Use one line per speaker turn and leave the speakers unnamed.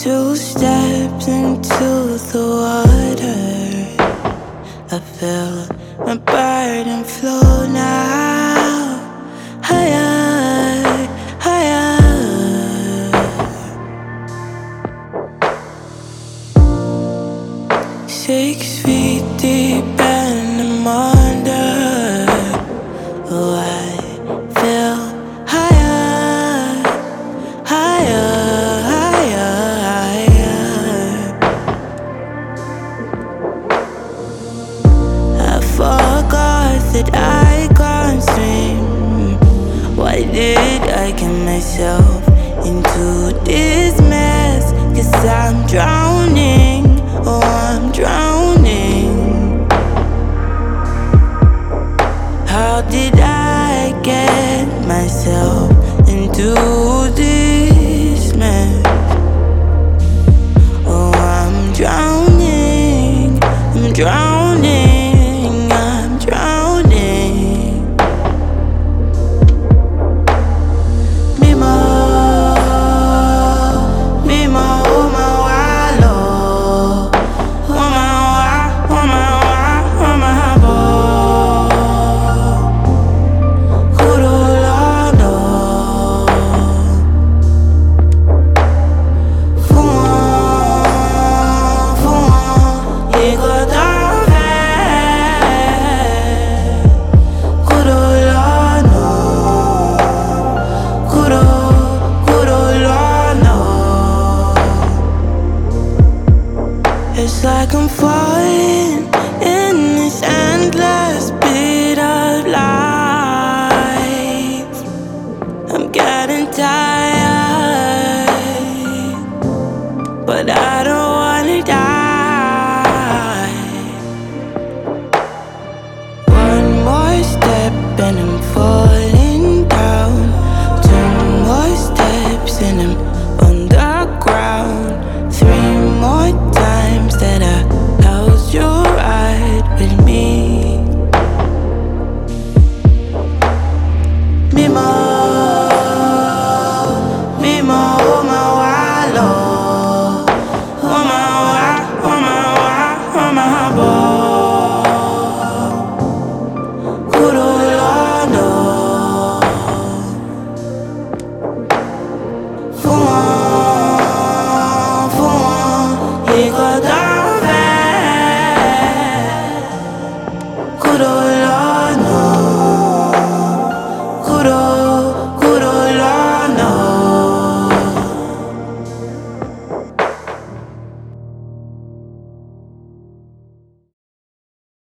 2 steps into the water, I feel my burden flow now. Higher, higher. 6 feet deep and I'm under. Oh, I feel higher, higher, higher, higher. I forgot that I can't swim. Why did I get myself into this mess? 'Cause I'm drowning, oh I'm drowning. How did I get myself into this mess? Oh I'm drowning, I'm drowning, I'm drowning. Mimo, Mimo, oh my wallow, oh my wa, oh my wa, oh my bo. Kurulano, fuan, fuan, igodave. Kurulano, kurulano. It's like I'm falling in this endless pit of life. I'm getting tired, but I don't wanna die. One more step and I'm falling down. 2 more steps and I'm on the ground. 3 more times that I held you right with me. Mimo, Mimo, oh my wallow, oh my wa, oh my wa, oh my bo.